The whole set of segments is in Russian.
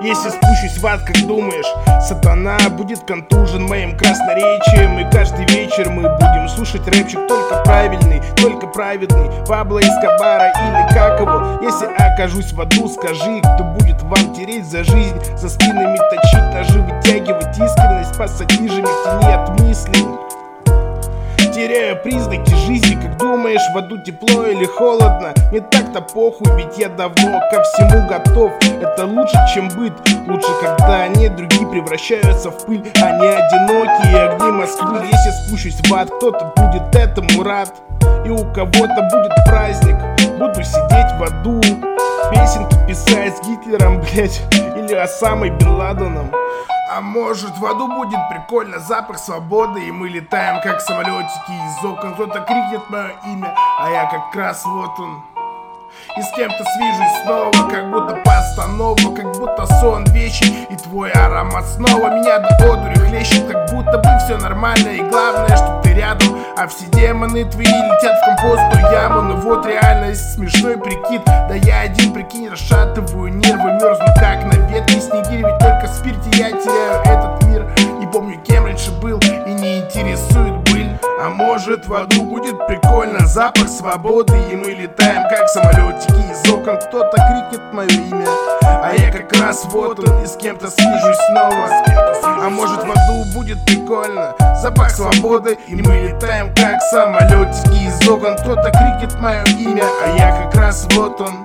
Если спущусь в ад, как думаешь, сатана будет контужен моим красноречием? И каждый вечер мы будем слушать рэпчик только правильный, только праведный, Пабло Эскобара или как его. Если окажусь в аду, скажи, кто будет вам тереть за жизнь, за спинами точить ножи, вытягивать искренность пассатижами в тени от мыслей. Теряю признаки жизни, как думаешь, в аду тепло или холодно? Не так-то похуй, ведь я давно ко всему готов. Это лучше, чем быт, лучше, когда они другие превращаются в пыль, а не одинокие огни Москвы. Если спущусь в ад, кто-то будет этому рад, и у кого-то будет праздник. Буду сидеть в аду, песенки писать с Гитлером, блять, или Осамой Бен Ладеном. А может, в аду будет прикольно, запах свободы, и мы летаем как самолетики из окон. Кто-то крикнет мое имя, а я как раз вот он. И с кем-то свяжусь снова, как будто постанова, как будто сон вечий, и твой аромат снова меня до одури хлещет, как будто бы все нормально, и главное, что ты рядом, а все демоны твои летят в компостную яму. Ну вот реальность, смешной прикид, да я один, прикинь, расшатываю нервы, мерзну как на ветке снегирь, ведь только в спирте я теряю этот мир. Не помню, кем раньше был, и не интересует быль. А может, в аду будет прикольно, запах свободы, и мы летаем как самолетики из окон. Кто-то крикнет мое имя, а я как раз вот он, и с кем-то свяжусь снова. А может, в аду будет прикольно, запах свободы, и мы летаем как самолетики из окон. Кто-то крикнет мое имя, а я как раз вот он,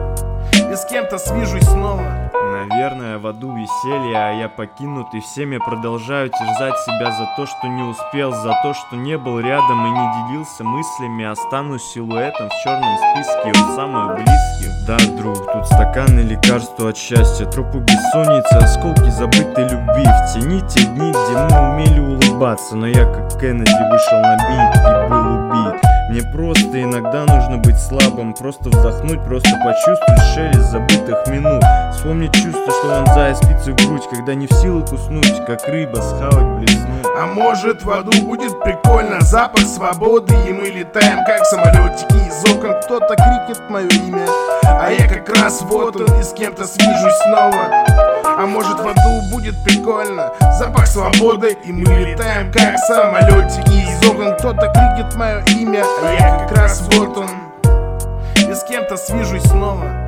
и с кем-то свяжусь снова. Наверное, в аду веселье, а я покинут, и всеми продолжаю терзать себя за то, что не успел, за то, что не был рядом и не делился мыслями. Останусь силуэтом в черном списке у самых близких. Да, друг, тут стаканы лекарства от счастья, трупы бессонницы, осколки забытой любви. В тени те дни, где мы умели улыбаться, но я как Кеннеди вышел на бит и был убит. Мне просто иногда нужно быть слабым, просто вздохнуть, просто почувствовать шелест забытых минут. Вспомнить чувство, что вонзая спицы в грудь, когда не в силах уснуть, как рыба схавать блеснуть. А может, в аду будет прикольно, запах свободы, и мы летаем как самолетики из окон. Кто-то крикнет мое имя, а я как раз вот он, и с кем-то свяжусь снова. А может, в аду будет прикольно, запах свободы, и мы летаем как самолетики из окон. Кто-то крикнет мое имя, а я как раз вот он, и с кем-то свяжусь снова.